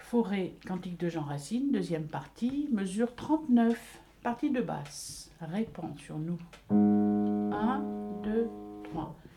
Forêt, cantique de Jean Racine, deuxième partie, mesure 39, partie de basse. Répand sur nous. 1, 2, 3.